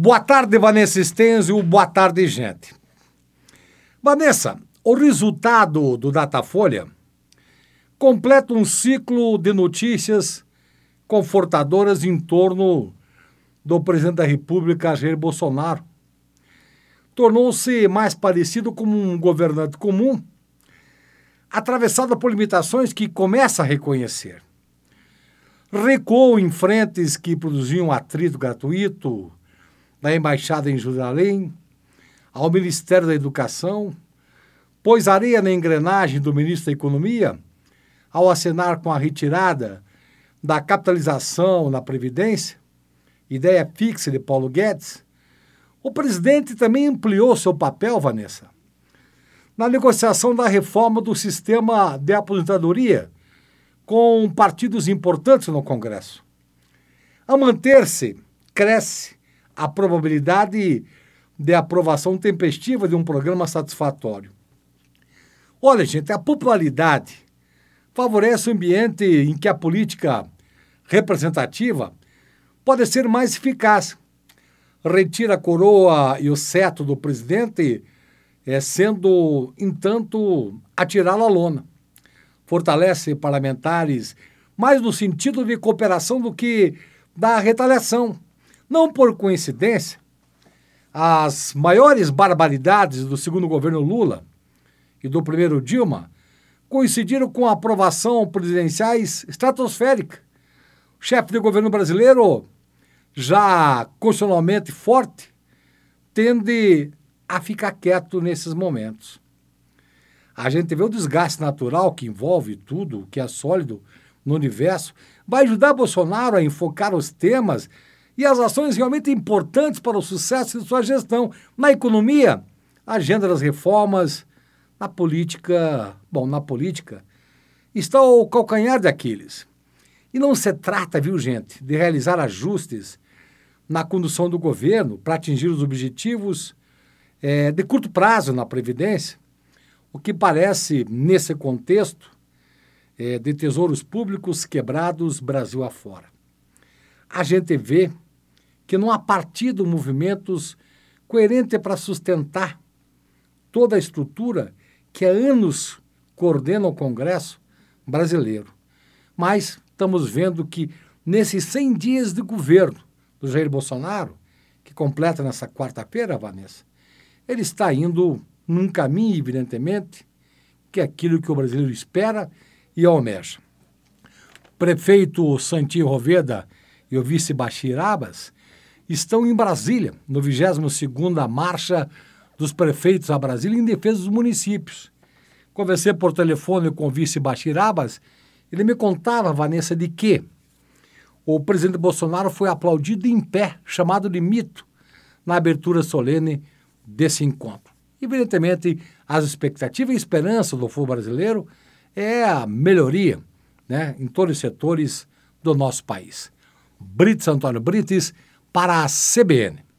Boa tarde, Vanessa Stenzio. Boa tarde, gente. Vanessa, o resultado do Datafolha completa um ciclo de notícias confortadoras em torno do presidente da República, Jair Bolsonaro. Tornou-se mais parecido com um governante comum, atravessado por limitações que começa a reconhecer. Recuou em frentes que produziam atrito gratuito, da Embaixada em Jerusalém ao Ministério da Educação, pôs areia na engrenagem do ministro da Economia ao acenar com a retirada da capitalização na Previdência, ideia fixa de Paulo Guedes. O presidente também ampliou seu papel, Vanessa, na negociação da reforma do sistema de aposentadoria com partidos importantes no Congresso. Ao manter-se, cresce a probabilidade de aprovação tempestiva de um programa satisfatório. Olha, gente, a popularidade favorece o ambiente em que a política representativa pode ser mais eficaz. Retira a coroa e o cetro do presidente, sendo, entanto, atirá-lo à lona. Fortalece parlamentares mais no sentido de cooperação do que da retaliação. Não por coincidência, as maiores barbaridades do segundo governo Lula e do primeiro Dilma coincidiram com a aprovação presidenciais estratosférica. O chefe de governo brasileiro, já constitucionalmente forte, tende a ficar quieto nesses momentos. A gente vê o desgaste natural que envolve tudo que é sólido no universo, vai ajudar Bolsonaro a enfocar os temas e as ações realmente importantes para o sucesso de sua gestão. Na economia, a agenda das reformas. Na política, está o calcanhar de Aquiles. E não se trata, viu, gente, de realizar ajustes na condução do governo para atingir os objetivos de curto prazo na Previdência, o que parece, nesse contexto, de tesouros públicos quebrados Brasil afora. A gente vê que não há partido, movimentos coerentes para sustentar toda a estrutura que há anos coordena o Congresso brasileiro. Mas estamos vendo que nesses 100 dias de governo do Jair Bolsonaro, que completa nessa quarta-feira, Vanessa, ele está indo num caminho, evidentemente, que é aquilo que o brasileiro espera e almeja. O prefeito Santinho Roveda e o vice Bachir Abbas estão em Brasília, no 22ª Marcha dos Prefeitos a Brasília em defesa dos municípios. Conversei por telefone com o vice Bachir Abbas, ele me contava, Vanessa, de que o presidente Bolsonaro foi aplaudido em pé, chamado de mito, na abertura solene desse encontro. Evidentemente, as expectativas e esperança do povo brasileiro é a melhoria, em todos os setores do nosso país. Brites Antônio Brites, para a CBN.